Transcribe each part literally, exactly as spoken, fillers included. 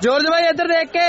George भाई इधर देख के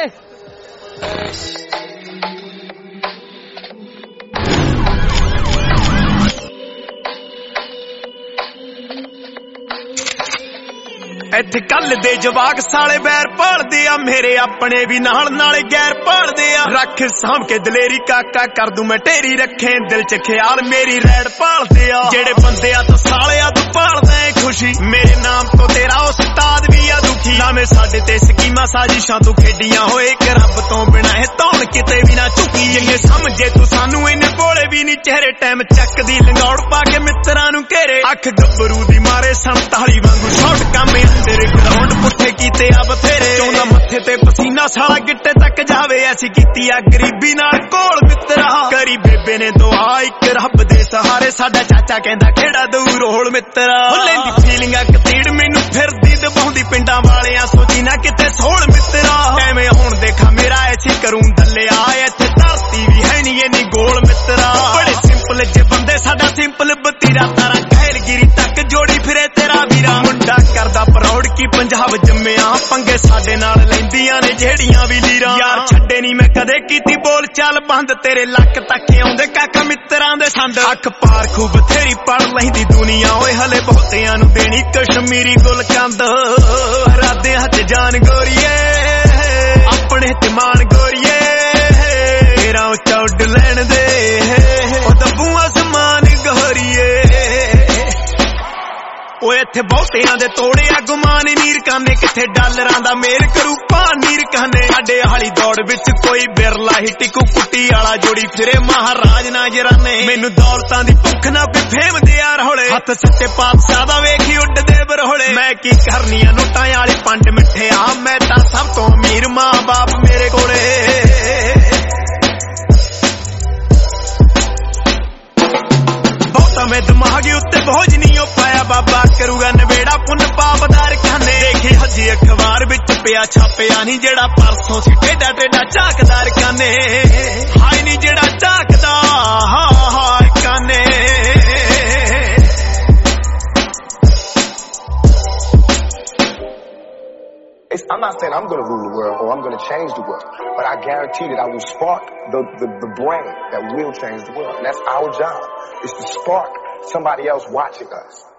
ਇੱਥੇ ਕੱਲ ਦੇ ਜਵਾਕ ਸਾਲੇ ਬੈਰ ਭਾਲਦੇ ਆ ਮੇਰੇ ਆਪਣੇ ਵੀ ਨਾਲ ਨਾਲੇ ਗੈਰ ਭਾਲਦੇ ਆ ਰੱਖ ਸਾਂਭ ਕੇ ਦਲੇਰੀ ਕਾਕਾ ਕਰ ਦੂੰ ਮੈਂ ਢੇਰੀ ਰੱਖੇ ਦਿਲ ਚ ਖਿਆਲ ਮੇਰੀ ਰੈਡ ਭਾਲਦੇ ਆ ਜਿਹੜੇ ਬੰਦੇ ਆ ਤੂੰ ਸਾਲਿਆ ਤੂੰ ਭਾਲਦਾ ਏ ਖੁਸ਼ੀ ਮੇਰੇ ਨਾਮ ਤੋਂ ਤੇਰਾ ਉਸਤਾਦ ਵੀ ਆ ਦੁਖੀ ਨਾਵੇਂ ਸਾਡੇ ਤੇ ਸਕੀਮਾਂ ਸਾਜ਼ਿਸ਼ਾਂ ਤੂੰ ਖੇਡੀਆਂ ਹੋਏ ਇੱਕ ਰੱਬ ਤੋਂ ਬਿਨਾਂ ਇਹ ਧੌਣ ਕਿਤੇ ਵੀ ਨਾ ਝੁਕੀ ਜਿੰਨੇ ਸਮਝੇ ਤੂੰ ਸਾਨੂੰ ਇਹਨੇ ਭੋਲੇ ਵੀ ਨਹੀਂ ਚਿਹਰੇ ਟਾਈਮ ਚੱਕਦੀ ਲੰਗੌੜ ਪਾ ਕੇ ਮਿੱਤਰਾਂ ਨੂੰ ਘੇਰੇ ਅੱਖ ਗੱਭਰੂ ਦੀ ਮਾਰੇ ਸੰਤਾਲੀ ਵਾਂਗੂ ਸ਼ਾਟ ਕੰਮ ਤੇਰੇ ਗਰਾਉਂਡ ਪੁੱਠੇ ਕੀਤੇ ਆ ਬਥੇਰੇ ਚੋਂਦਾ ਮੱਥੇ ਤੇ ਪਸੀਨਾ ਸਾਲਾ ਗਿੱਟੇ ਤੱਕ ਜਾਵੇ ਐਸੀ ਕੀਤੀ ਆ ਗਰੀਬੀ ਨਾਲ ਕੋਲ ਮਿੱਤਰਾ ਕਰੀ ਬੇਬੇ ਨੇ ਦੁਆ ਇੱਕ ਰੱਬ ਦੇ ਸਹਾਰੇ ਸਾਡਾ ਚਾਚਾ ਕਹਿੰਦਾ ਖੇੜਾ ਦਊ ਰੋਲ ਮਿੱਤਰਾ ਲੈਂਦੀ ਫੀਲਿੰਗ ਆ ਕਤੀੜ ਮੈਨੂੰ ਫਿਰਦੀ ਦਬਾਉਂਦੀ ਪਿੰਡਾਂ ਵਾਲਿਆਂ ਸੋਚੀ ਨਾ ਕਿਤੇ ਸੋਲ ਮਿੱਤਰਾ ਐਵੇਂ ਹੁਣ ਦੇਖਾ ਮੇਰਾ ਐਸੀ ਕਰੂੰ ਦੱਲਿਆ ਇੱਥੇ ਧਰਤੀ ਵੀ ਹੈ ਨਹੀਂ ਇੰਨੀ ਗੋਲ ਮਿੱਤਰਾ ਬੜੇ ਸਿੰਪਲ ਜੇ ਬੰਦੇ ਸਾਡਾ ਸਿੰਪਲ ਬਤੀਰਾ ਤਾਰਾ ਕਹਿਲਗਿਰੀ ਤੱਕ ਜੋੜੀ ਫਿਰੇ ਤੇਰਾ ਵੀਰਾ ਮੁੰਡਾ ਕਰਦਾ ਪ੍ਰੌੜ ਕੀ ਪੰਜਾਬ ਜੰਮਿਆ ਪੰਗੇ ਸਾਡੇ ਨਾਲ ਲੈਂਦੀਆਂ ਨੇ ਜਿਹੜੀਆਂ ਵੀ ਲੀਰਾਂ ਯਾਰ ਛੱਡੇ ਨਹੀਂ ਮੈਂ ਕਦੇ ਕੀਤੀ ਬੋਲ ਚੱਲ ਬੰਦ ਤੇਰੇ ਲੱਕ ਤੱਕ ਆਉਂਦੇ ਕਾਕਾ ਮਿੱਤਰਾਂ ਦੇ ਸੰਦ ਅੱਖ ਪਾਰ ਖੂਬ ਬਥੇਰੀ ਪੜ ਲੈਂਦੀ ਦੁਨੀਆ ਓਏ ਹਲੇ ਬਹੁਤਿਆਂ ਨੂੰ ਦੇਣੀ ਕਸ਼ਮੀਰੀ ਗੁਲਕੰਦ ਰਾਧਿਆਂ ਚ ਜਾਨ ਗੋਰੀਏ ਆਪਣੇ ਤੇ ਮਾਣ ਗੋਰੀਏ ਤੇਰਾ ਉੱਚਾ ਉੱਡ ਲੈਣ ਦੇ ਉਹ ਦੱਬੂ ਅਸਮਾਨ ਗੋਰੀਏ ਓਏ ਇੱਥੇ ਬਹੁਤਿਆਂ ਦੇ ਤੋੜੇ ਆ ਗੁਮਾਨ ਨੀਰ ਕਾਨੇ ਕਿੱਥੇ ਡਾਲਰਾਂ ਦਾ ਮੇਲ ਕਰੂ ਪਾ ਨੀਰ ਕਾਨੇ ਸਾਡੇ ਹਾਲੀ ਦੌੜ ਵਿੱਚ ਕੋਈ ਬਿਰਲਾ ਹੀ ਟਿਕੂ ਕੁੱਟੀ ਵਾਲਾ ਜੋੜੀ ਫਿਰੇ ਮਹਾਰਾਜ ਨਾ ਜਰਾਨੇ ਮੈਨੂੰ ਦੌਲਤਾਂ ਦੀ ਭੁੱਖ ਨਾ ਕੋਈ ਫੇਮ ਦੇ ਯਾਰ ਹੋਲੇ ਹੱਥ ਸੱਚੇ ਪਾਤਸ਼ਾਹ ਦਾ ਵੇਖੀ ਉੱਡਦੇ ਬਰਹੋਲੇ ਮੈਂ ਕੀ ਕਰਨੀਆਂ ਨੋਟਾਂ ਵਾਲੇ ਪੰਡ ਮਿੱਠੇ ਆ ਮੈਂ ਤਾਂ ਸਭ ਤੋਂ ਅਮੀਰ ਮਾਂ ਬਾਪ ਮੇਰੇ ਕੋਲੇ ਮੈਂ ਦਿਮਾਗ ਉੱਤੇ ਬੋਝ ਨਹੀਂ ਉਹ ਪਾਇਆ ਬਾਬਾ ਕਰੂਗਾ ਨਵੇੜਾ ਪੁੰਨ ਪਾਪਦਾਰ ਖਾਨੇ ਦੇਖੀ ਹਜੀ ਅਖਬਾਰ ਵਿੱਚ ਪਿਆ ਛਾਪਿਆ ਨਹੀਂ ਜਿਹੜਾ ਪਰਸੋਂ ਸੀ ਟੇਡਾ ਟੇਡਾ ਝਾਕਦਾਰ ਕਾਨੇ ਹਾਈ ਨਹੀਂ ਜਿਹੜਾ ਝਾਕਦਾ ਹਾ ਹਾ ਕਾਨੇ It's, I'm not saying I'm going to rule the world or I'm going to change the world, but I guarantee that I will spark the, the, the brain that will change the world. And that's our job, is to spark somebody else watching us.